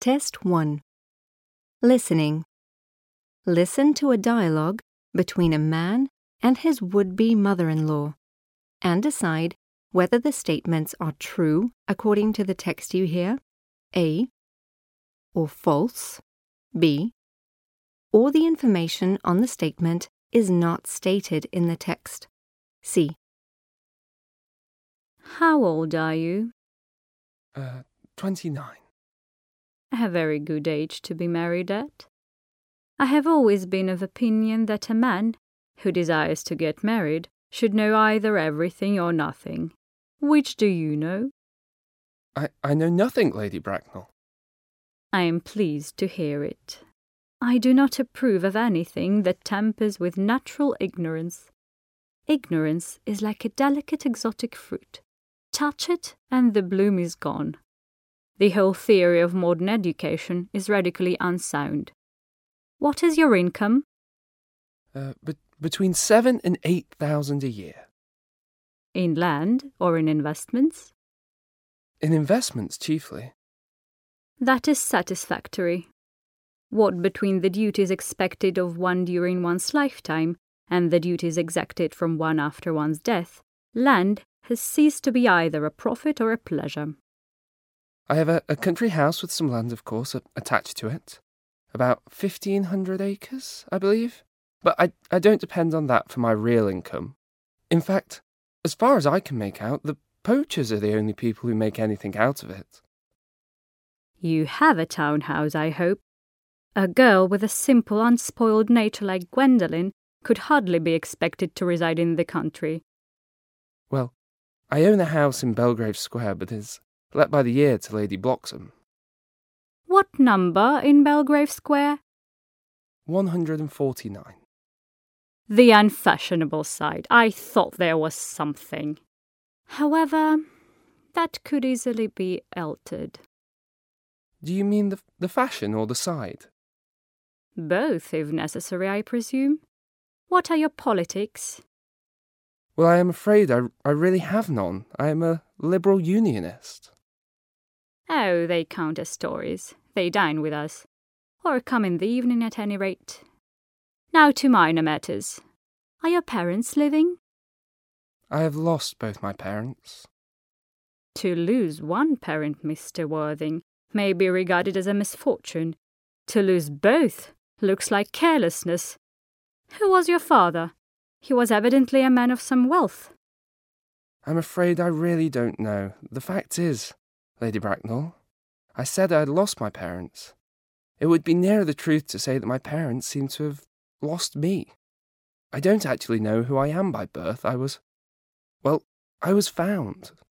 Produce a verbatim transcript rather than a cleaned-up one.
Test one. Listening. Listen to a dialogue between a man and his would-be mother-in-law and decide whether the statements are true according to the text you hear, A, or false, B, or the information on the statement is not stated in the text, C. How old are you? Uh, twenty-nine. A very good age to be married at. I have always been of opinion that a man who desires to get married should know either everything or nothing. Which do you know? I, I know nothing, Lady Bracknell. I am pleased to hear it. I do not approve of anything that tampers with natural ignorance. Ignorance is like a delicate exotic fruit. Touch it and the bloom is gone. The whole theory of modern education is radically unsound. What is your income? Uh, but between seven and eight thousand a year. In land or in investments? In investments, chiefly. That is satisfactory. What between the duties expected of one during one's lifetime and the duties exacted from one after one's death, land has ceased to be either a profit or a pleasure. I have a, a country house with some land, of course, a- attached to it. About fifteen hundred acres, I believe. But I, I don't depend on that for my real income. In fact, as far as I can make out, the poachers are the only people who make anything out of it. You have a townhouse, I hope. A girl with a simple, unspoiled nature like Gwendolen could hardly be expected to reside in the country. Well, I own a house in Belgrave Square, but is let by the year to Lady Bloxham. What number in Belgrave Square? one hundred forty-nine. The unfashionable side. I thought there was something. However, that could easily be altered. Do you mean the, the fashion or the side? Both, if necessary, I presume. What are your politics? Well, I am afraid I, I really have none. I am a liberal unionist. Oh, they count as Tories. They dine with us. Or come in the evening at any rate. Now to minor matters. Are your parents living? I have lost both my parents. To lose one parent, Mister Worthing, may be regarded as a misfortune. To lose both looks like carelessness. Who was your father? He was evidently a man of some wealth. I'm afraid I really don't know. The fact is, Lady Bracknell, I said I had lost my parents. It would be nearer the truth to say that my parents seem to have lost me. I don't actually know who I am by birth. I was, well, I was found.